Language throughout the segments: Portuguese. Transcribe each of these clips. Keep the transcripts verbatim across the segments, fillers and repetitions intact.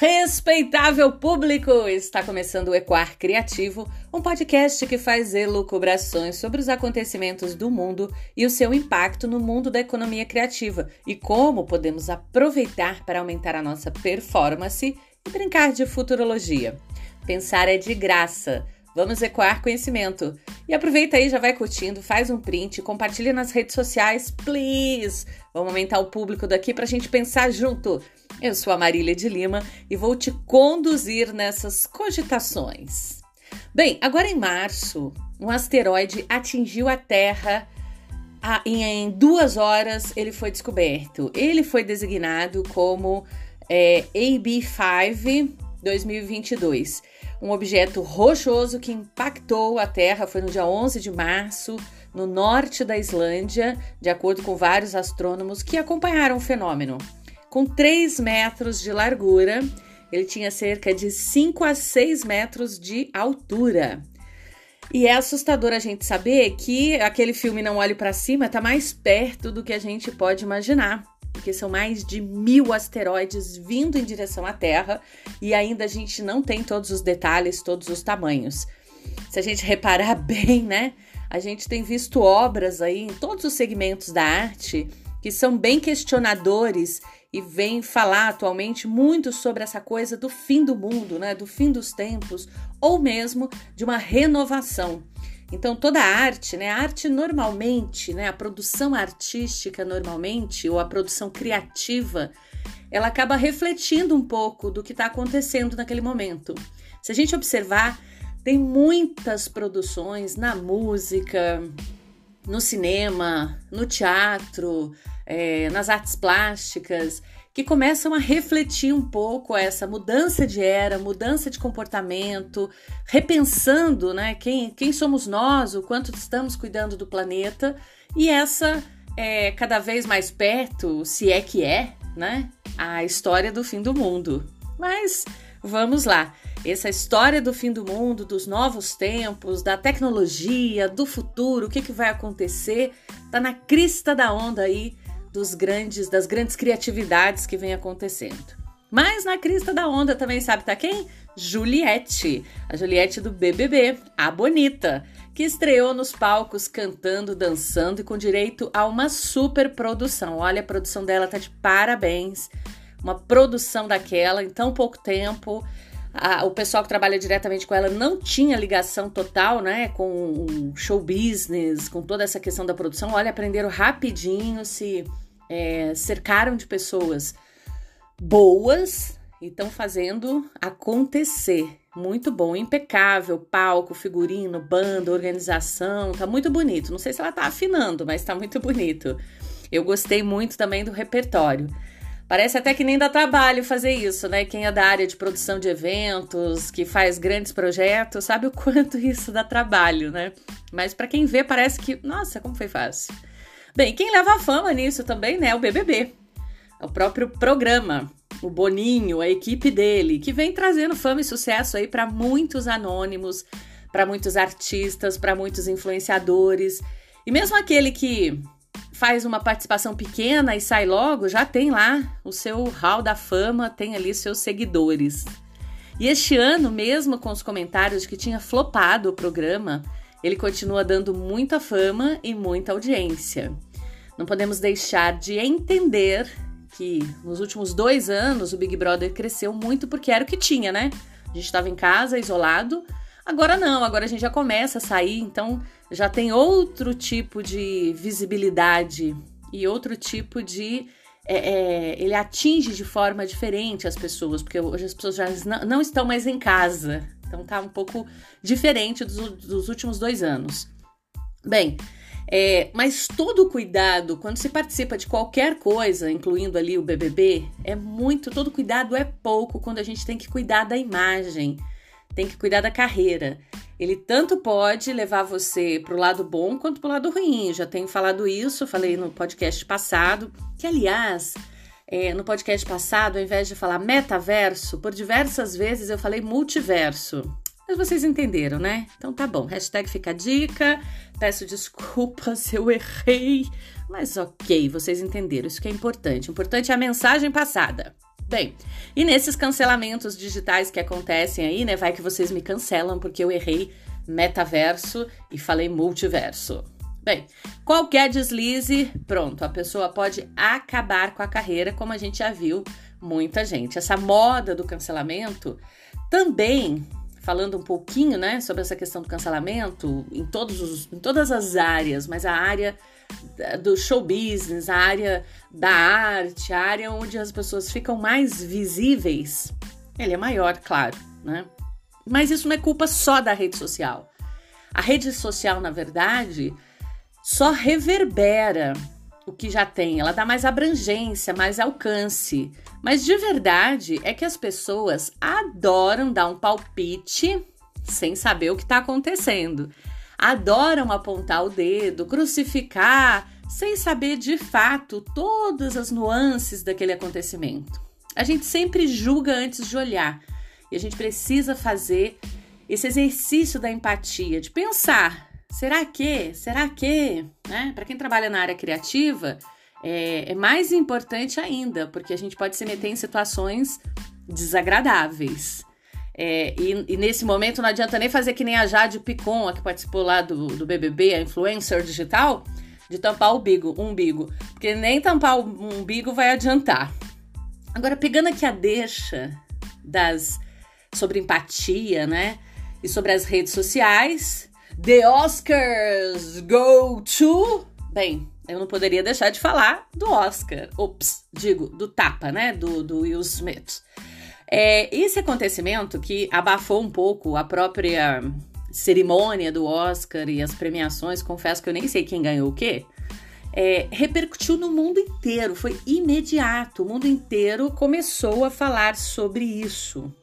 Respeitável público, está começando o Ecoar Criativo, um podcast que faz elucubrações sobre os acontecimentos do mundo e o seu impacto no mundo da economia criativa e como podemos aproveitar para aumentar a nossa performance e brincar de futurologia. Pensar é de graça. Vamos ecoar conhecimento. E aproveita aí, já vai curtindo, faz um print, compartilha nas redes sociais, please! Vamos aumentar o público daqui para a gente pensar junto. Eu sou a Marília de Lima e vou te conduzir nessas cogitações. Bem, agora em março, um asteroide atingiu a Terra e em duas horas ele foi descoberto. Ele foi designado como é, A B cinco dois mil e vinte e dois. Um objeto rochoso que impactou a Terra, foi no dia onze de março, no norte da Islândia, de acordo com vários astrônomos que acompanharam o fenômeno. Com três metros de largura, ele tinha cerca de cinco a seis metros de altura. E é assustador a gente saber que aquele filme Não Olhe para Cima está mais perto do que a gente pode imaginar. Porque são mais de mil asteroides vindo em direção à Terra e ainda a gente não tem todos os detalhes, todos os tamanhos. Se a gente reparar bem, né, a gente tem visto obras aí em todos os segmentos da arte que são bem questionadores e vêm falar atualmente muito sobre essa coisa do fim do mundo, né, do fim dos tempos ou mesmo de uma renovação. Então, toda a arte, né, a arte normalmente, né, a produção artística normalmente, ou a produção criativa, ela acaba refletindo um pouco do que está acontecendo naquele momento. Se a gente observar, tem muitas produções na música, no cinema, no teatro, é, nas artes plásticas, que começam a refletir um pouco essa mudança de era, mudança de comportamento, repensando, né, quem, quem somos nós, o quanto estamos cuidando do planeta, e essa é cada vez mais perto, se é que é, né, a história do fim do mundo. Mas vamos lá, essa história do fim do mundo, dos novos tempos, da tecnologia, do futuro, o que, que vai acontecer, tá na crista da onda aí, dos grandes, das grandes criatividades que vem acontecendo. Mas na crista da onda também sabe tá quem? Juliette, a Juliette do B B B, a bonita, que estreou nos palcos cantando, dançando e com direito a uma super produção. Olha, a produção dela tá de parabéns, uma produção daquela em tão pouco tempo. A, o pessoal que trabalha diretamente com ela não tinha ligação total, né, com o show business, com toda essa questão da produção. Olha, aprenderam rapidinho, se é, cercaram de pessoas boas e estão fazendo acontecer. Muito bom, impecável, palco, figurino, banda, organização, tá muito bonito. Não sei se ela tá afinando, mas tá muito bonito. Eu gostei muito também do repertório. Parece até que nem dá trabalho fazer isso, né? Quem é da área de produção de eventos, que faz grandes projetos, sabe o quanto isso dá trabalho, né? Mas para quem vê, parece que, nossa, como foi fácil. Bem, quem leva a fama nisso também, né? O B B B. O próprio programa, o Boninho, a equipe dele, que vem trazendo fama e sucesso aí para muitos anônimos, para muitos artistas, para muitos influenciadores. E mesmo aquele que faz uma participação pequena e sai logo, já tem lá o seu hall da fama, tem ali seus seguidores. E este ano, mesmo com os comentários de que tinha flopado o programa, ele continua dando muita fama e muita audiência. Não podemos deixar de entender que nos últimos dois anos o Big Brother cresceu muito porque era o que tinha, né? A gente estava em casa, isolado. Agora não, agora a gente já começa a sair, então já tem outro tipo de visibilidade e outro tipo de... É, é, ele atinge de forma diferente as pessoas, porque hoje as pessoas já não, não estão mais em casa, então tá um pouco diferente dos, dos últimos dois anos. Bem, é, mas todo cuidado, quando se participa de qualquer coisa, incluindo ali o B B B, é muito, todo cuidado é pouco quando a gente tem que cuidar da imagem, tem que cuidar da carreira. Ele tanto pode levar você para o lado bom quanto para o lado ruim. Já tenho falado isso, falei no podcast passado, que aliás, é, no podcast passado, ao invés de falar metaverso, por diversas vezes eu falei multiverso. Mas vocês entenderam, né? Então tá bom, hashtag fica a dica, peço desculpas se eu errei, mas ok, vocês entenderam, isso que é importante. Importante é a mensagem passada. Bem, e nesses cancelamentos digitais que acontecem aí, né? Vai que vocês me cancelam porque eu errei metaverso e falei multiverso. Bem, qualquer deslize, pronto, a pessoa pode acabar com a carreira, como a gente já viu muita gente. Essa moda do cancelamento também, falando um pouquinho, né, sobre essa questão do cancelamento em, todos os, em todas as áreas, mas a área do show business, a área da arte, a área onde as pessoas ficam mais visíveis, ele é maior, claro, né? Mas isso não é culpa só da rede social. A rede social, na verdade, só reverbera o que já tem, ela dá mais abrangência, mais alcance. Mas de verdade é que as pessoas adoram dar um palpite sem saber o que está acontecendo. Adoram apontar o dedo, crucificar, sem saber de fato todas as nuances daquele acontecimento. A gente sempre julga antes de olhar. E a gente precisa fazer esse exercício da empatia, de pensar, será que, será que, né? Para quem trabalha na área criativa, é, é mais importante ainda, porque a gente pode se meter em situações desagradáveis. É, e, e nesse momento não adianta nem fazer que nem a Jade Picon, a que participou lá do, do B B B, a influencer digital, de tampar o umbigo, o umbigo, porque nem tampar o umbigo vai adiantar. Agora, pegando aqui a deixa das... sobre empatia, né? E sobre as redes sociais. The Oscars go to... Bem, eu não poderia deixar de falar do Oscar. Ops, digo, do tapa, né? Do, do Will Smith. É, esse acontecimento que abafou um pouco a própria cerimônia do Oscar e as premiações, confesso que eu nem sei quem ganhou o quê, é, repercutiu no mundo inteiro, foi imediato. O mundo inteiro começou a falar sobre isso.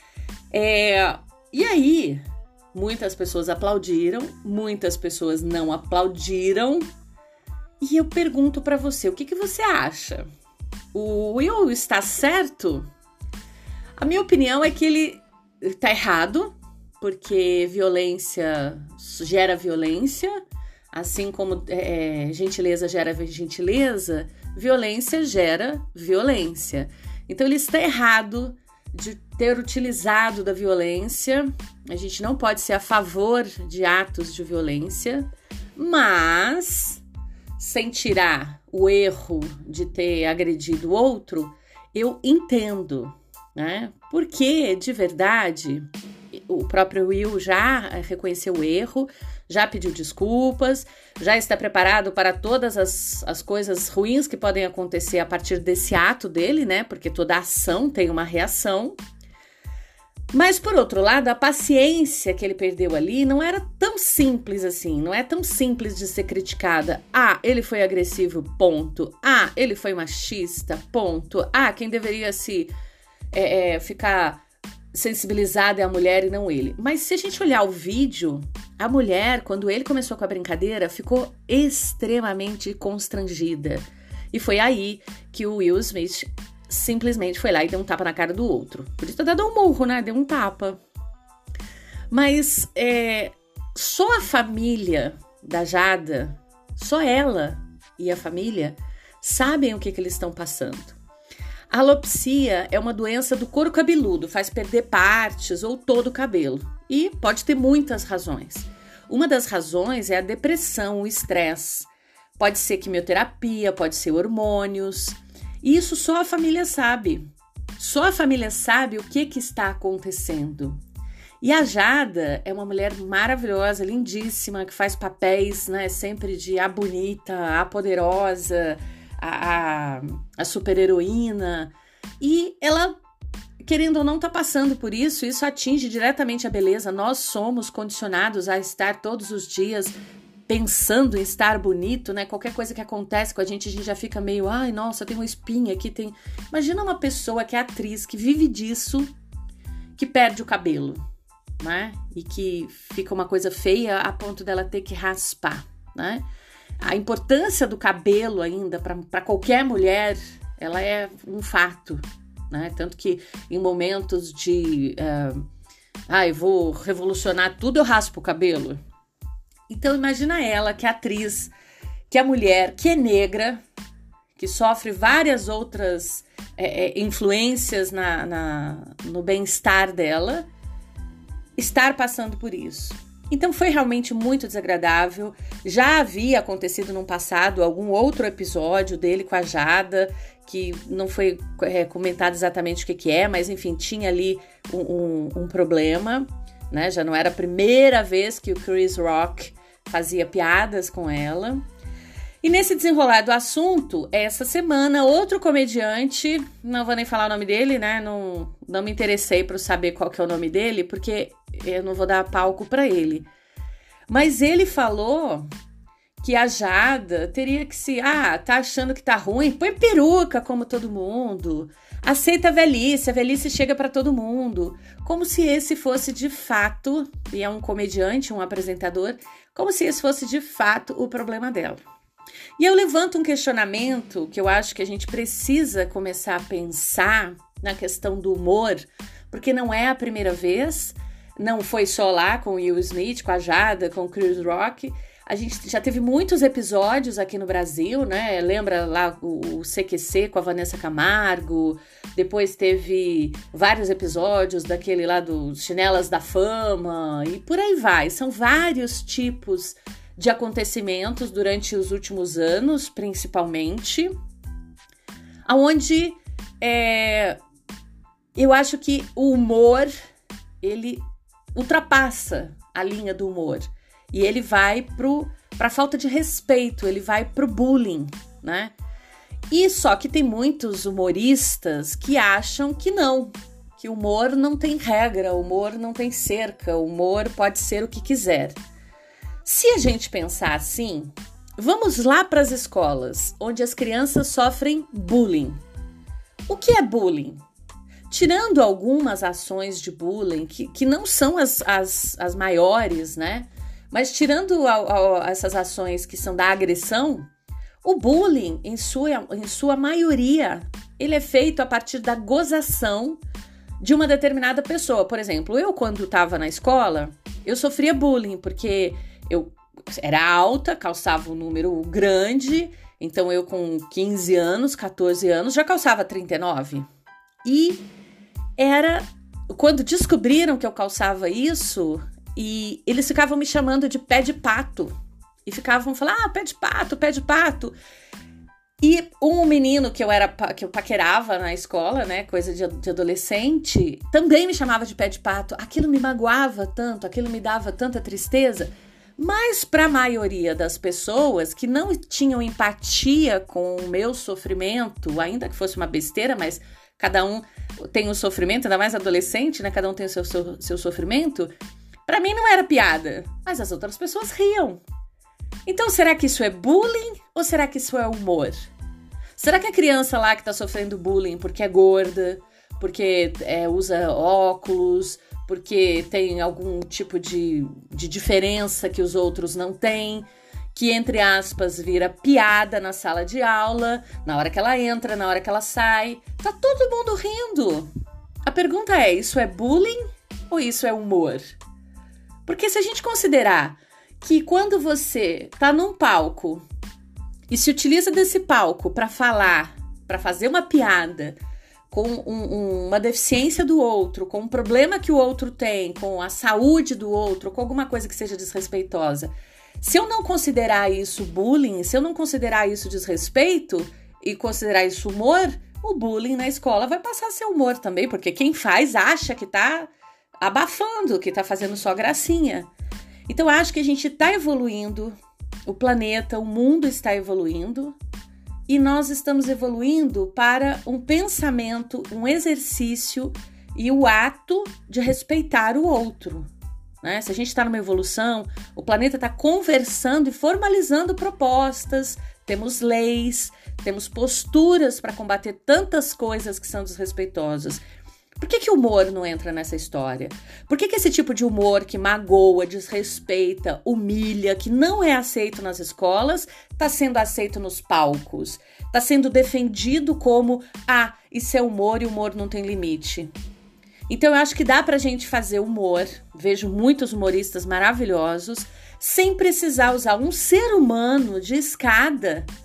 É, e aí, muitas pessoas aplaudiram, muitas pessoas não aplaudiram. E eu pergunto pra você, o que, que você acha? O Will está certo? A minha opinião é que ele está errado, porque violência gera violência, assim como é, gentileza gera gentileza, violência gera violência. Então ele está errado de ter utilizado da violência. A gente não pode ser a favor de atos de violência, mas sem tirar o erro de ter agredido o outro, eu entendo, né? Porque, de verdade, o próprio Will já reconheceu o erro, já pediu desculpas, já está preparado para todas as, as coisas ruins que podem acontecer a partir desse ato dele, né? Porque toda ação tem uma reação. Mas, por outro lado, a paciência que ele perdeu ali não era tão simples assim, não é tão simples de ser criticada. Ah, ele foi agressivo, ponto. Ah, ele foi machista, ponto. Ah, quem deveria se é, é, ficar sensibilizada é a mulher e não ele. Mas se a gente olhar o vídeo, a mulher, quando ele começou com a brincadeira, ficou extremamente constrangida. E foi aí que o Will Smith simplesmente foi lá e deu um tapa na cara do outro. Podia ter dado um murro, né? Deu um tapa. Mas é, só a família da Jada, só ela e a família sabem o que, que eles estão passando. A alopecia é uma doença do couro cabeludo, faz perder partes ou todo o cabelo. E pode ter muitas razões. Uma das razões é a depressão, o estresse. Pode ser quimioterapia, pode ser hormônios. E isso só a família sabe. Só a família sabe o que, que está acontecendo. E a Jada é uma mulher maravilhosa, lindíssima, que faz papéis, né, sempre de a bonita, a poderosa, a, a, a super-heroína. E ela, querendo ou não, está passando por isso. Isso atinge diretamente a beleza. Nós somos condicionados a estar todos os dias pensando em estar bonito, né? Qualquer coisa que acontece com a gente, a gente já fica meio, ai, nossa, tem uma espinha aqui, tem... Imagina uma pessoa que é atriz, que vive disso, que perde o cabelo, né? E que fica uma coisa feia a ponto dela ter que raspar, né? A importância do cabelo ainda para qualquer mulher, ela é um fato, né? Tanto que em momentos de, uh, ai, vou revolucionar tudo, eu raspo o cabelo. Então imagina ela, que é atriz, que é mulher, que é negra, que sofre várias outras é, é, influências na, na, no bem-estar dela, estar passando por isso. Então foi realmente muito desagradável. Já havia acontecido no passado algum outro episódio dele com a Jada, que não foi é, comentado exatamente o que, que é, mas enfim, tinha ali um, um, um problema, né? Já não era a primeira vez que o Chris Rock fazia piadas com ela. E nesse desenrolar do assunto, essa semana, outro comediante, não vou nem falar o nome dele, né? Não, não me interessei para saber qual que é o nome dele, porque eu não vou dar palco para ele. Mas ele falou que a Jada teria que se... Ah, tá achando que tá ruim? Põe peruca como todo mundo. Aceita a velhice, a velhice chega para todo mundo. Como se esse fosse de fato, e é um comediante, um apresentador, como se esse fosse de fato o problema dela. E eu levanto um questionamento que eu acho que a gente precisa começar a pensar na questão do humor, porque não é a primeira vez, não foi só lá com o Will Smith, com a Jada, com o Chris Rock. A gente já teve muitos episódios aqui no Brasil, né? Lembra lá o C Q C com a Vanessa Camargo, depois teve vários episódios daquele lá dos Chinelas da Fama e por aí vai. São vários tipos de acontecimentos durante os últimos anos, principalmente, onde é, eu acho que o humor, ele ultrapassa a linha do humor e ele vai para a falta de respeito, ele vai para o bullying, né? E só que tem muitos humoristas que acham que não, que o humor não tem regra, o humor não tem cerca, o humor pode ser o que quiser. Se a gente pensar assim, vamos lá para as escolas, onde as crianças sofrem bullying. O que é bullying? Tirando algumas ações de bullying, que, que não são as, as, as maiores, né? Mas tirando a, a, essas ações que são da agressão, o bullying, em sua, em sua maioria, ele é feito a partir da gozação de uma determinada pessoa. Por exemplo, eu quando estava na escola, eu sofria bullying, porque eu era alta, calçava um número grande, então eu com quinze anos, catorze anos, já calçava trinta e nove. E era, quando descobriram que eu calçava isso, e eles ficavam me chamando de pé de pato. E ficavam falando, ah, pé de pato, pé de pato. E um menino que eu era que eu paquerava na escola, né, coisa de, de adolescente, também me chamava de pé de pato. Aquilo me magoava tanto, aquilo me dava tanta tristeza. Mas para a maioria das pessoas que não tinham empatia com o meu sofrimento, ainda que fosse uma besteira, mas cada um tem um sofrimento, ainda mais adolescente, né? Cada um tem o seu, seu, seu sofrimento. Para mim não era piada, mas as outras pessoas riam. Então será que isso é bullying ou será que isso é humor? Será que a criança lá que tá sofrendo bullying porque é gorda, porque é, usa óculos, porque tem algum tipo de, de diferença que os outros não têm, que, entre aspas, vira piada na sala de aula, na hora que ela entra, na hora que ela sai, tá todo mundo rindo. A pergunta é, isso é bullying ou isso é humor? Porque se a gente considerar que quando você tá num palco e se utiliza desse palco para falar, para fazer uma piada, com um, um, uma deficiência do outro, com um problema que o outro tem, com a saúde do outro, com alguma coisa que seja desrespeitosa. Se eu não considerar isso bullying, se eu não considerar isso desrespeito e considerar isso humor, o bullying na escola vai passar a ser humor também, porque quem faz acha que tá abafando, que tá fazendo só gracinha. Então, eu acho que a gente está evoluindo, o planeta, o mundo está evoluindo, e nós estamos evoluindo para um pensamento, um exercício e o ato de respeitar o outro, né? Se a gente está numa evolução, o planeta está conversando e formalizando propostas, temos leis, temos posturas para combater tantas coisas que são desrespeitosas. Por que que o humor não entra nessa história? Por que que esse tipo de humor que magoa, desrespeita, humilha, que não é aceito nas escolas, está sendo aceito nos palcos? Está sendo defendido como, ah, isso é humor e humor não tem limite. Então eu acho que dá pra gente fazer humor, vejo muitos humoristas maravilhosos, sem precisar usar um ser humano de escada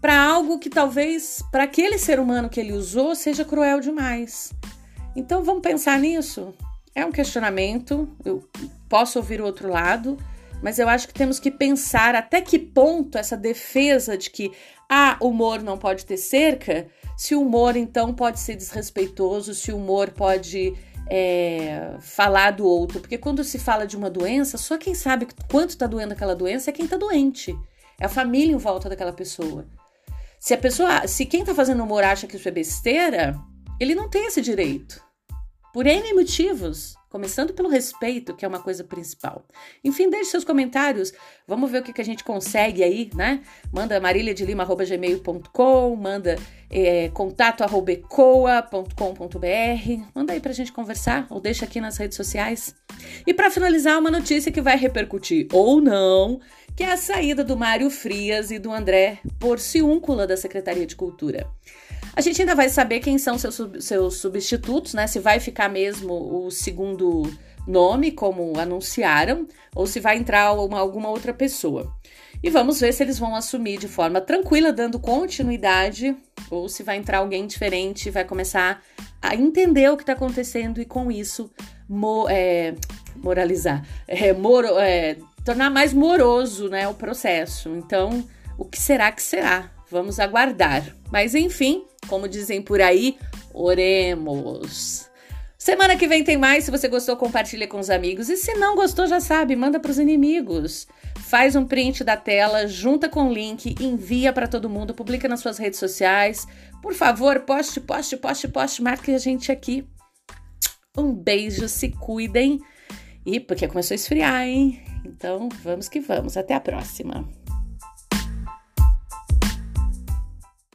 para algo que talvez para aquele ser humano que ele usou seja cruel demais. Então vamos pensar nisso? É um questionamento, eu posso ouvir o outro lado, mas eu acho que temos que pensar até que ponto essa defesa de que ah, humor não pode ter cerca, se o humor então pode ser desrespeitoso, se o humor pode é, falar do outro. Porque quando se fala de uma doença, só quem sabe quanto está doendo aquela doença é quem está doente. É a família em volta daquela pessoa. Se a pessoa, se quem está fazendo humor acha que isso é besteira, ele não tem esse direito. Por N motivos, começando pelo respeito, que é uma coisa principal. Enfim, deixe seus comentários, vamos ver o que, que a gente consegue aí, né? Manda marília de lima arroba gmail ponto com, manda é, contato arroba ecoa ponto com ponto br, manda aí pra gente conversar, ou deixa aqui nas redes sociais. E para finalizar, uma notícia que vai repercutir ou não, que é a saída do Mário Frias e do André Porciúncula da Secretaria de Cultura. A gente ainda vai saber quem são seus, seus substitutos, né? Se vai ficar mesmo o segundo nome, como anunciaram, ou se vai entrar uma, alguma outra pessoa. E vamos ver se eles vão assumir de forma tranquila, dando continuidade, ou se vai entrar alguém diferente e vai começar a entender o que está acontecendo e com isso mo, é, moralizar, é, moro, é, tornar mais moroso, né, o processo. Então, o que será que será? Vamos aguardar. Mas enfim, como dizem por aí, oremos. Semana que vem tem mais. Se você gostou, compartilha com os amigos. E se não gostou, já sabe, manda para os inimigos. Faz um print da tela, junta com o link, envia para todo mundo, publica nas suas redes sociais. Por favor, poste, poste, poste, poste, marque a gente aqui. Um beijo, se cuidem. E porque começou a esfriar, hein? Então, vamos que vamos. Até a próxima.